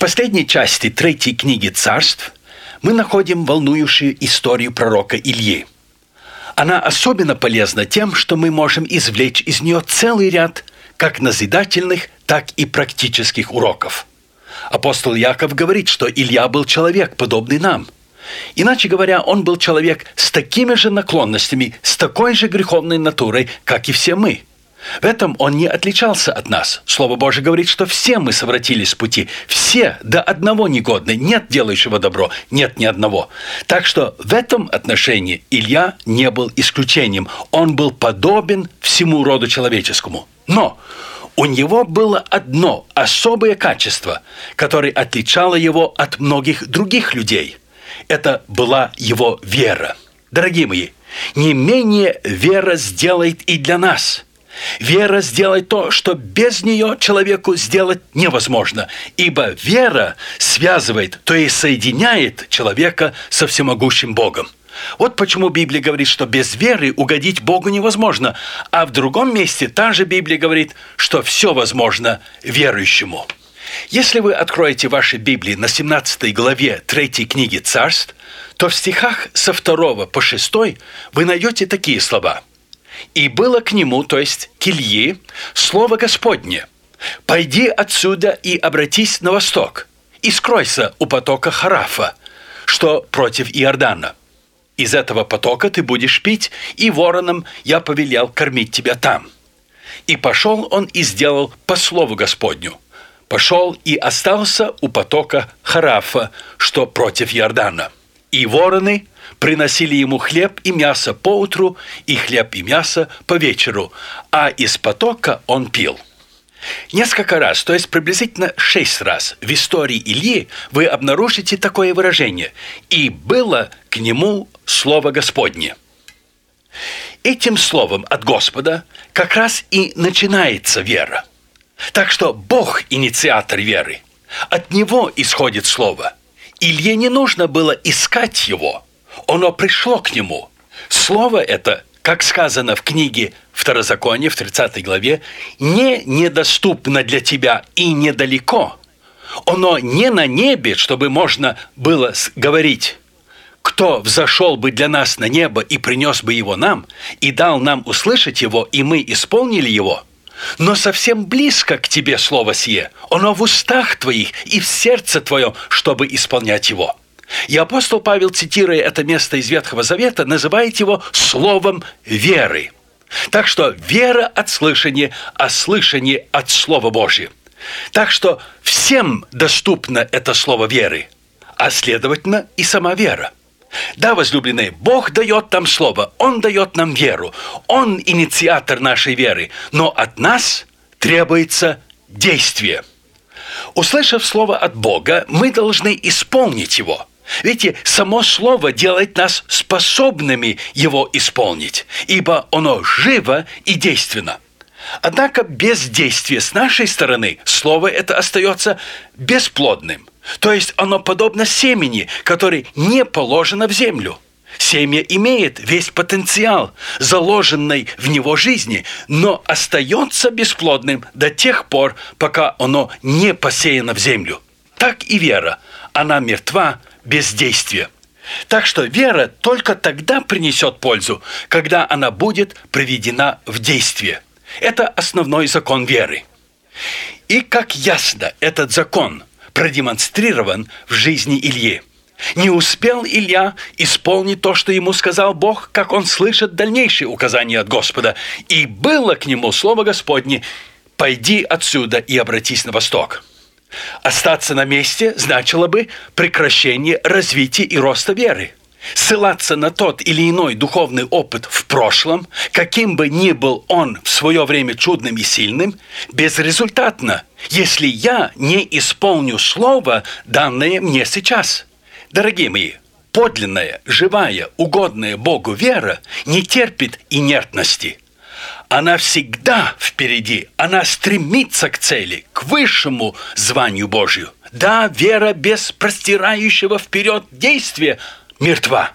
последней части 3 книги Царств мы находим волнующую историю пророка Ильи. Она особенно полезна тем, что мы можем извлечь из нее целый ряд как назидательных, так и практических уроков. Апостол Яков говорит, что Илья был человек, подобный нам. Иначе говоря, он был человек с такими же наклонностями, с такой же греховной натурой, как и все мы. В этом он не отличался от нас. Слово Божие говорит, что все мы совратились с пути. Все до одного негодны. Нет делающего добро, нет ни одного. Так что в этом отношении Илья не был исключением. Он был подобен всему роду человеческому. Но у него было одно особое качество, которое отличало его от многих других людей. Это была его вера. Дорогие мои, не менее вера сделает и для нас. Вера сделает то, что без нее человеку сделать невозможно, ибо вера связывает, то есть соединяет человека со всемогущим Богом. Вот почему Библия говорит, что без веры угодить Богу невозможно, а в другом месте та же Библия говорит, что все возможно верующему. Если вы откроете ваши Библии на 17 главе 3 книги Царств, то в стихах со 2 по 6 вы найдете такие слова. «И было к нему, то есть к Ильи, слово Господне: пойди отсюда и обратись на восток, и скройся у потока Харафа, что против Иордана. Из этого потока ты будешь пить, и воронам я повелел кормить тебя там». И пошел он и сделал по слову Господню. Пошел и остался у потока Харафа, что против Иордана. И вороны приносили ему хлеб и мясо поутру, и хлеб и мясо по вечеру, а из потока он пил. Несколько раз, то есть приблизительно 6 раз в истории Ильи вы обнаружите такое выражение: «И было к нему слово Господне». Этим словом от Господа как раз и начинается вера. Так что Бог – инициатор веры. От Него исходит слово. Илье не нужно было искать его. Оно пришло к нему. Слово это, как сказано в книге Второзакония в 30 главе, не недоступно для тебя и недалеко. Оно не на небе, чтобы можно было говорить: кто взошел бы для нас на небо и принес бы его нам, и дал нам услышать его, и мы исполнили его. Но совсем близко к тебе слово сие, оно в устах твоих и в сердце твоем, чтобы исполнять его. И апостол Павел, цитируя это место из Ветхого Завета, называет его словом веры. Так что вера от слышания, а слышание от Слова Божьего. Так что всем доступно это слово веры, а следовательно и сама вера. Да, возлюбленные, Бог дает нам слово, Он дает нам веру, Он инициатор нашей веры, но от нас требуется действие. Услышав слово от Бога, мы должны исполнить его. Видите, само слово делает нас способными его исполнить, ибо оно живо и действенно. Однако без действия с нашей стороны слово это остается бесплодным. То есть оно подобно семени, которое не положено в землю. Семя имеет весь потенциал, заложенный в него жизни, но остается бесплодным до тех пор, пока оно не посеяно в землю. Так и вера, она мертва без действия. Так что вера только тогда принесет пользу, когда она будет приведена в действие. Это основной закон веры. И как ясно этот закон продемонстрирован в жизни Ильи. Не успел Илья исполнить то, что ему сказал Бог, как он слышит дальнейшие указания от Господа. И было к нему слово Господне: «Пойди отсюда и обратись на восток». Остаться на месте значило бы прекращение развития и роста веры. Ссылаться на тот или иной духовный опыт в прошлом, каким бы ни был он в свое время чудным и сильным, безрезультатно, если я не исполню слово, данное мне сейчас. Дорогие мои, подлинная, живая, угодная Богу вера не терпит инертности. Она всегда впереди, она стремится к цели, к высшему званию Божию. Да, вера без простирающего вперед действия мертва.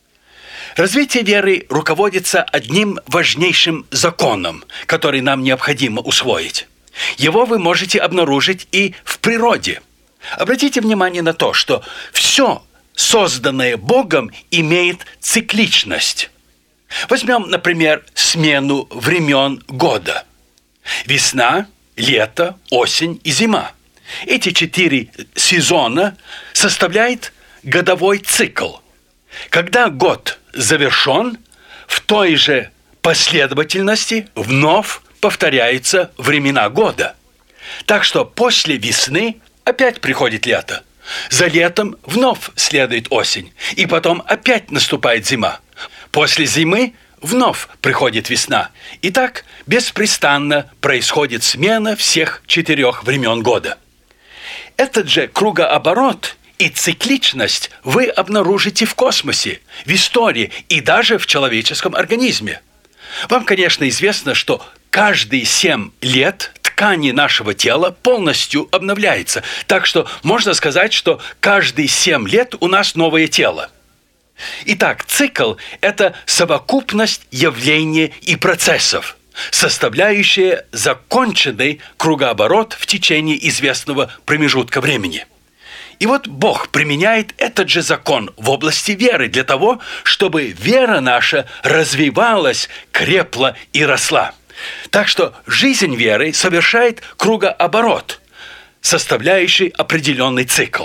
Развитие веры руководится одним важнейшим законом, который нам необходимо усвоить. Его вы можете обнаружить и в природе. Обратите внимание на то, что все, созданное Богом, имеет цикличность. Возьмем, например, смену времен года. Весна, лето, осень и зима. Эти 4 сезона составляют годовой цикл. Когда год завершен, в той же последовательности вновь повторяются времена года. Так что после весны опять приходит лето. За летом вновь следует осень, и потом опять наступает зима. После зимы вновь приходит весна. И так беспрестанно происходит смена всех 4 времен года. Этот же кругооборот и цикличность вы обнаружите в космосе, в истории и даже в человеческом организме. Вам, конечно, известно, что каждые 7 лет ткани нашего тела полностью обновляются. Так что можно сказать, что каждые 7 лет у нас новое тело. Итак, цикл – это совокупность явлений и процессов, составляющая законченный кругооборот в течение известного промежутка времени. И вот Бог применяет этот же закон в области веры для того, чтобы вера наша развивалась, крепла и росла. Так что жизнь веры совершает кругооборот, составляющий определенный цикл.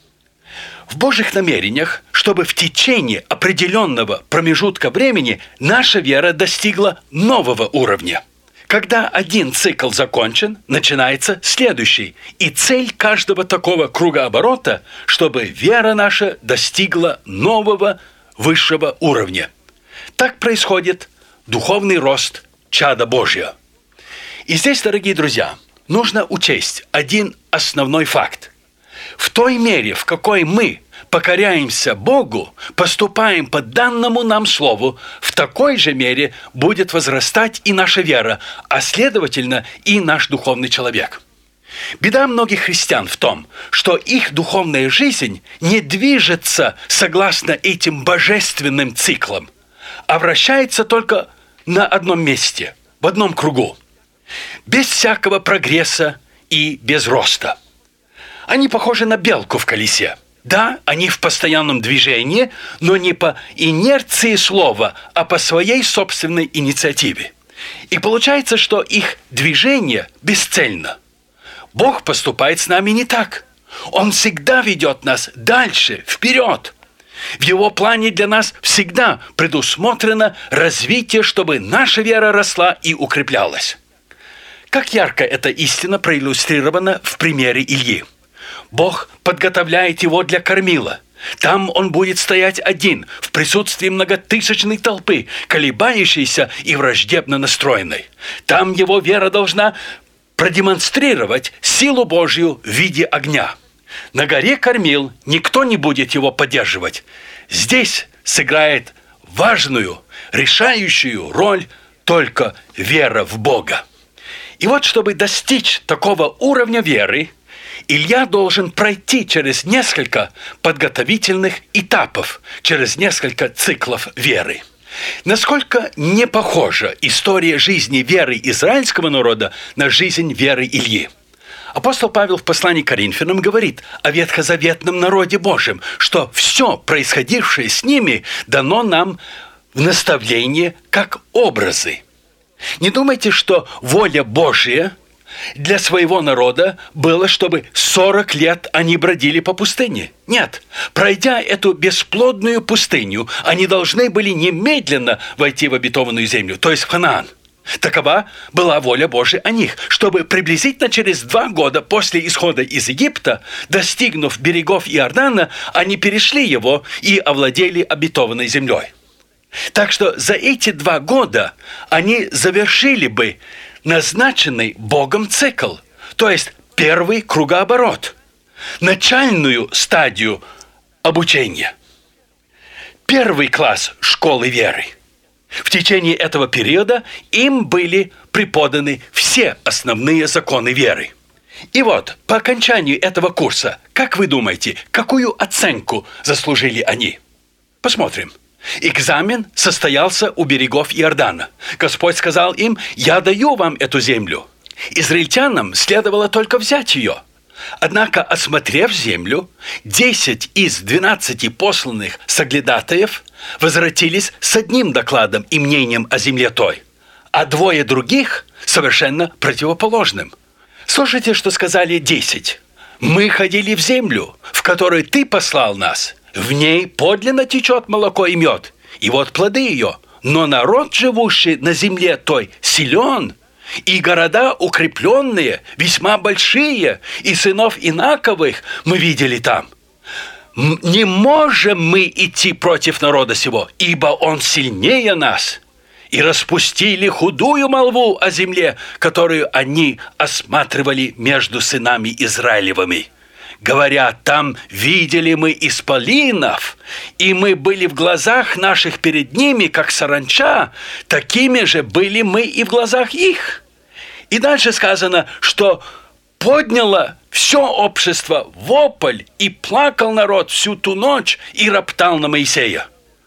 В Божьих намерениях, чтобы в течение определенного промежутка времени наша вера достигла нового уровня. Когда один цикл закончен, начинается следующий. И цель каждого такого кругооборота, чтобы вера наша достигла нового, высшего уровня. Так происходит духовный рост чада Божьего. И здесь, дорогие друзья, нужно учесть один основной факт. В той мере, в какой мы покоряемся Богу, поступаем по данному нам слову, в такой же мере будет возрастать и наша вера, а следовательно и наш духовный человек. Беда многих христиан в том, что их духовная жизнь не движется согласно этим божественным циклам, а вращается только на одном месте, в одном кругу, без всякого прогресса и без роста. Они похожи на белку в колесе. Да, они в постоянном движении, но не по инерции слова, а по своей собственной инициативе. И получается, что их движение бесцельно. Бог поступает с нами не так. Он всегда ведет нас дальше, вперед. В Его плане для нас всегда предусмотрено развитие, чтобы наша вера росла и укреплялась. Как ярко эта истина проиллюстрирована в примере Ильи. Бог подготовляет его для кормила. Там он будет стоять один, в присутствии многотысячной толпы, колебающейся и враждебно настроенной. Там его вера должна продемонстрировать силу Божью в виде огня. На горе кормил никто не будет его поддерживать. Здесь сыграет важную, решающую роль только вера в Бога. И вот, чтобы достичь такого уровня веры, Илья должен пройти через несколько подготовительных этапов, через несколько циклов веры. Насколько не похожа история жизни веры израильского народа на жизнь веры Ильи. Апостол Павел в послании к Коринфянам говорит о ветхозаветном народе Божьем, что все происходившее с ними дано нам в наставление как образы. Не думайте, что воля Божья для своего народа было, чтобы 40 лет они бродили по пустыне. Нет, пройдя эту бесплодную пустыню, они должны были немедленно войти в обетованную землю, то есть в Ханаан. Такова была воля Божия о них, чтобы приблизительно через 2 года после исхода из Египта, достигнув берегов Иордана, они перешли его и овладели обетованной землей. Так что за эти 2 года они завершили бы назначенный Богом цикл, то есть первый кругооборот, начальную стадию обучения, первый класс школы веры. В течение этого периода им были преподаны все основные законы веры. И вот, по окончанию этого курса, как вы думаете, какую оценку заслужили они? Посмотрим. Экзамен состоялся у берегов Иордана. Господь сказал им: «Я даю вам эту землю». Израильтянам следовало только взять ее. Однако, осмотрев землю, 10 из 12 посланных соглядатаев возвратились с одним докладом и мнением о земле той, а 2 других совершенно противоположным. Слушайте, что сказали 10. «Мы ходили в землю, в которую ты послал нас. В ней подлинно течет молоко и мед, и вот плоды ее. Но народ, живущий на земле той, силен, и города укрепленные, весьма большие, и сынов инаковых мы видели там. Не можем мы идти против народа сего, ибо он сильнее нас». И распустили худую молву о земле, которую они осматривали между сынами Израилевыми. Говорят, там видели мы исполинов, и мы были в глазах наших перед ними, как саранча, такими же были мы и в глазах их. И дальше сказано, что подняло все общество вопль, и плакал народ всю ту ночь, и роптал на Моисея.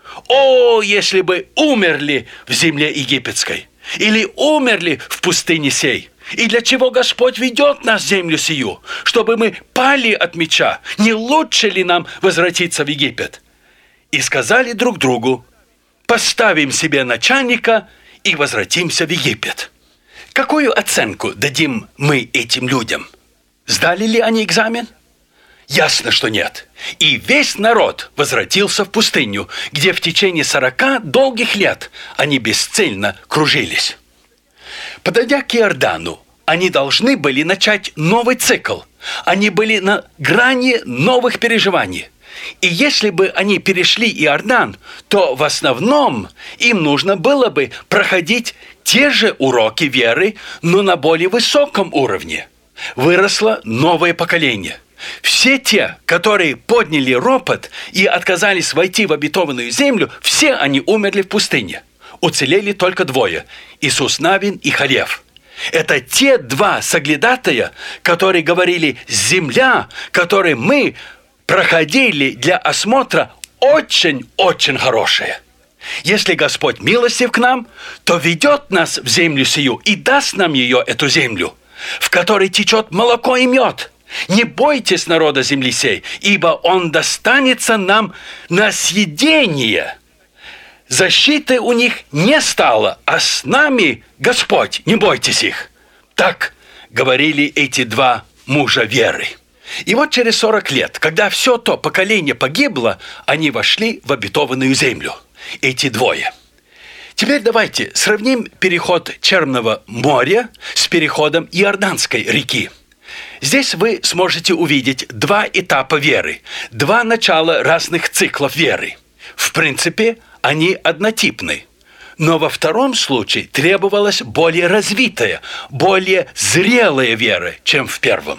О, если бы умерли в земле египетской, или умерли в пустыне сей! И для чего Господь ведет нас в землю сию? Чтобы мы пали от меча. Не лучше ли нам возвратиться в Египет? И сказали друг другу: поставим себе начальника и возвратимся в Египет. Какую оценку дадим мы этим людям? Сдали ли они экзамен? Ясно, что нет. И весь народ возвратился в пустыню, где в течение 40 долгих лет они бесцельно кружились. Подойдя к Иордану, они должны были начать новый цикл. Они были на грани новых переживаний. И если бы они перешли Иордан, то в основном им нужно было бы проходить те же уроки веры, но на более высоком уровне. Выросло новое поколение. Все те, которые подняли ропот и отказались войти в обетованную землю, все они умерли в пустыне. Уцелели только 2 – Иисус Навин и Халев. Это те 2 соглядатая, которые говорили: «Земля, которую мы проходили для осмотра, очень-очень хорошая. Если Господь милостив к нам, то ведет нас в землю сию и даст нам ее, эту землю, в которой течет молоко и мед. Не бойтесь народа земли сей, ибо он достанется нам на съедение. Защиты у них не стало, а с нами Господь, не бойтесь их». Так говорили эти 2 мужа веры. И вот через 40 лет, когда все то поколение погибло, они вошли в обетованную землю. Эти 2. Теперь давайте сравним переход Черного моря с переходом Иорданской реки. Здесь вы сможете увидеть 2 этапа веры, 2 начала разных циклов веры. В принципе, они однотипны. Но во втором случае требовалась более развитая, более зрелая вера, чем в первом.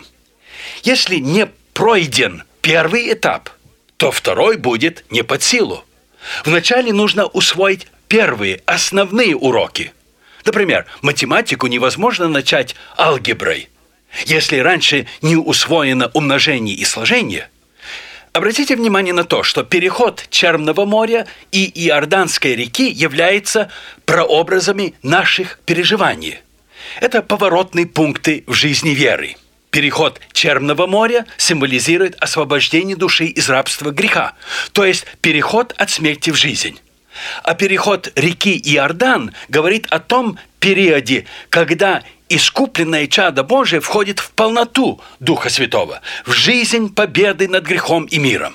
Если не пройден первый этап, то второй будет не под силу. Вначале нужно усвоить первые основные уроки. Например, математику невозможно начать алгеброй, если раньше не усвоено умножение и сложение. Обратите внимание на то, что переход Черного моря и Иорданской реки являются прообразами наших переживаний. Это поворотные пункты в жизни веры. Переход Черного моря символизирует освобождение души из рабства греха, то есть переход от смерти в жизнь. А переход реки Иордан говорит о том периоде, когда искупленное чадо Божие входит в полноту Духа Святого, в жизнь победы над грехом и миром.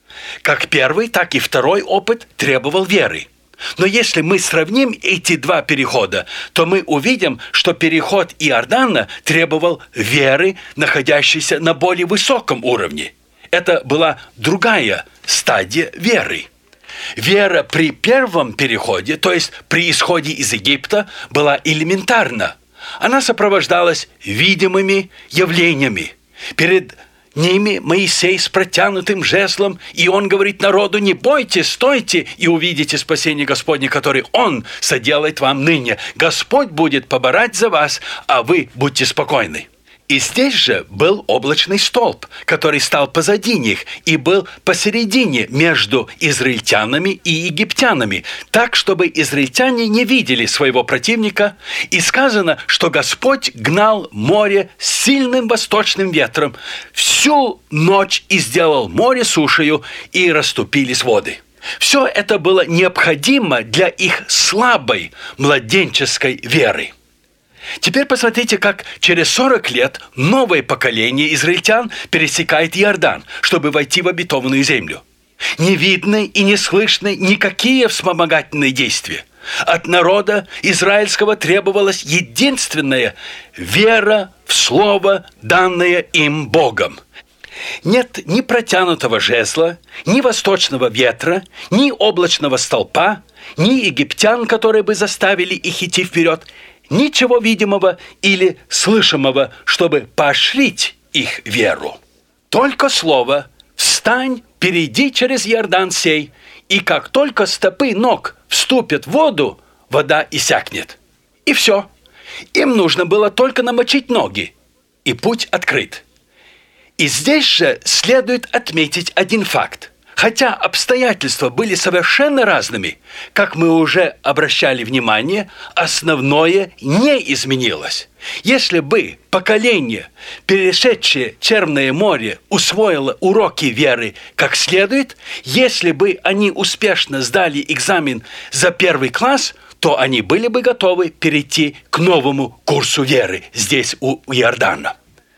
Как первый, так и второй опыт требовал веры. Но если мы сравним эти 2 перехода, то мы увидим, что переход Иордана требовал веры, находящейся на более высоком уровне. Это была другая стадия веры. Вера при первом переходе, то есть при исходе из Египта, была элементарна. Она сопровождалась видимыми явлениями. Перед ними Моисей с протянутым жезлом, и он говорит народу: «Не бойтесь, стойте, и увидите спасение Господне, которое Он соделает вам ныне. Господь будет поборать за вас, а вы будьте спокойны». И здесь же был облачный столб, который стал позади них и был посередине между израильтянами и египтянами, так, чтобы израильтяне не видели своего противника. И сказано, что Господь гнал море с сильным восточным ветром всю ночь и сделал море сушею, и расступились воды. Все это было необходимо для их слабой младенческой веры. Теперь посмотрите, как через 40 лет новое поколение израильтян пересекает Иордан, чтобы войти в обетованную землю. Не видны и не слышны никакие вспомогательные действия. От народа израильского требовалась единственная вера в слово, данное им Богом. Нет ни протянутого жезла, ни восточного ветра, ни облачного столпа, ни египтян, которые бы заставили их идти вперед, ничего видимого или слышимого, чтобы поощрить их веру. Только слово «Встань, перейди через Иордан сей», и как только стопы ног вступят в воду, вода иссякнет. И все. Им нужно было только намочить ноги, и путь открыт. И здесь же следует отметить один факт. Хотя обстоятельства были совершенно разными, как мы уже обращали внимание, основное не изменилось. Если бы поколение, перешедшее Черное море, усвоило уроки веры как следует, если бы они успешно сдали экзамен за 1 класс, то они были бы готовы перейти к новому курсу веры здесь у Иордана.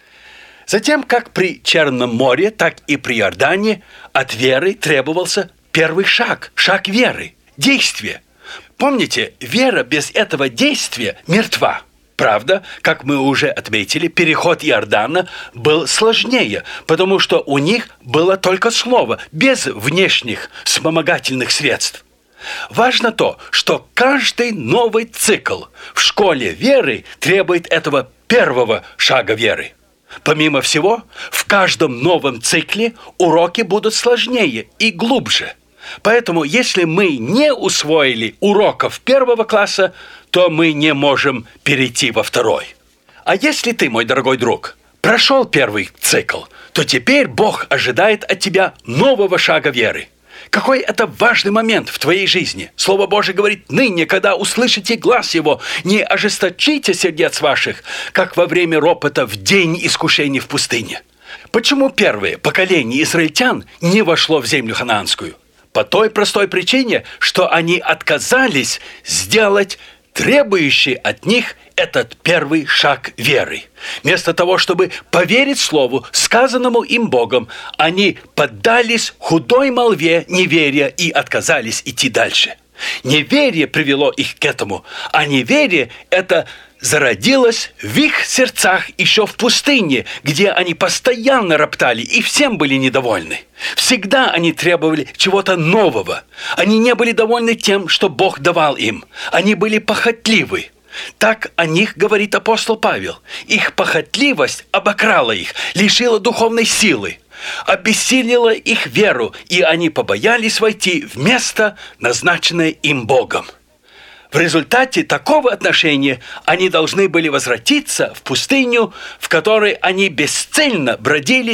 Затем, как при Черном море, так и при Иордане, от веры требовался первый шаг, шаг веры, действие. Помните, вера без этого действия мертва. Правда, как мы уже отметили, переход Иордана был сложнее, потому что у них было только слово, без внешних вспомогательных средств. Важно то, что каждый новый цикл в школе веры требует этого первого шага веры. Помимо всего, в каждом новом цикле уроки будут сложнее и глубже. Поэтому, если мы не усвоили уроков 1 класса, то мы не можем перейти во 2. А если ты, мой дорогой друг, прошел 1 цикл, то теперь Бог ожидает от тебя нового шага веры. Какой это важный момент в твоей жизни. Слово Божие говорит: ныне, когда услышите глас Его, не ожесточите сердец ваших, как во время ропота в день искушений в пустыне. Почему первое поколение израильтян не вошло в землю ханаанскую? По той простой причине, что они отказались сделать требующий от них этот первый шаг веры. Вместо того, чтобы поверить слову, сказанному им Богом, они поддались худой молве неверия и отказались идти дальше. Неверие привело их к этому, а неверие это зародилось в их сердцах еще в пустыне, где они постоянно роптали и всем были недовольны. Всегда они требовали чего-то нового. Они не были довольны тем, что Бог давал им. Они были похотливы. Так о них говорит апостол Павел. Их похотливость обокрала их, лишила духовной силы, обессилила их веру, и они побоялись войти в место, назначенное им Богом. В результате такого отношения они должны были возвратиться в пустыню, в которой они бесцельно бродили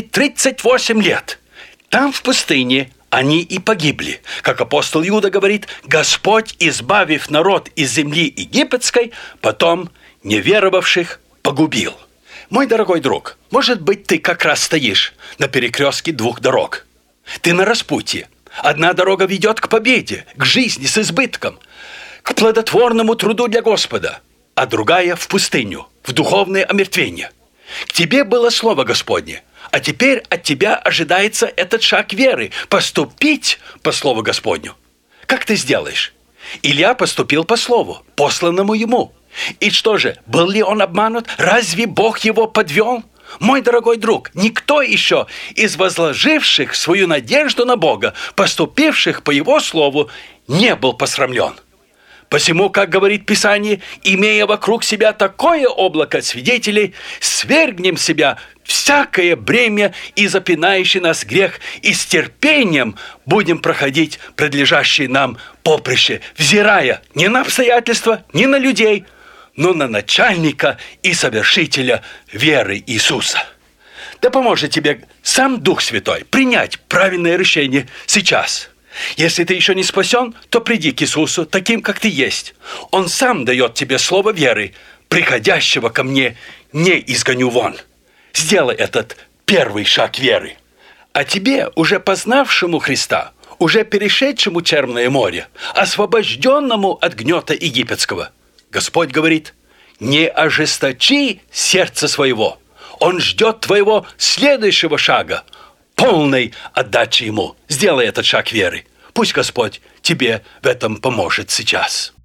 38 лет. Там, в пустыне, они и погибли. Как апостол Иуда говорит: «Господь, избавив народ из земли египетской, потом неверовавших погубил». Мой дорогой друг, может быть, ты как раз стоишь на перекрестке 2 дорог. Ты на распутье. Одна дорога ведет к победе, к жизни с избытком, к плодотворному труду для Господа, а другая в пустыню, в духовное омертвение. К тебе было слово Господне, а теперь от тебя ожидается этот шаг веры – поступить по слову Господню. Как ты сделаешь? Илья поступил по слову, посланному ему. И что же, был ли он обманут? Разве Бог его подвел? Мой дорогой друг, никто еще из возложивших свою надежду на Бога, поступивших по Его слову, не был посрамлен. Посему, как говорит Писание, имея вокруг себя такое облако свидетелей, свергнем себя всякое бремя и запинающий нас грех, и с терпением будем проходить предлежащее нам поприще, взирая не на обстоятельства, не на людей, но на начальника и совершителя веры Иисуса. Да поможет тебе сам Дух Святой принять правильное решение сейчас. Если ты еще не спасен, то приди к Иисусу таким, как ты есть. Он сам дает тебе слово веры. Приходящего ко мне не изгоню вон. Сделай этот первый шаг веры. А тебе, уже познавшему Христа, уже перешедшему Черное море, освобожденному от гнета египетского, Господь говорит: не ожесточи сердце своего. Он ждет твоего следующего шага, полной отдачи Ему. Сделай этот шаг веры. Пусть Господь тебе в этом поможет сейчас.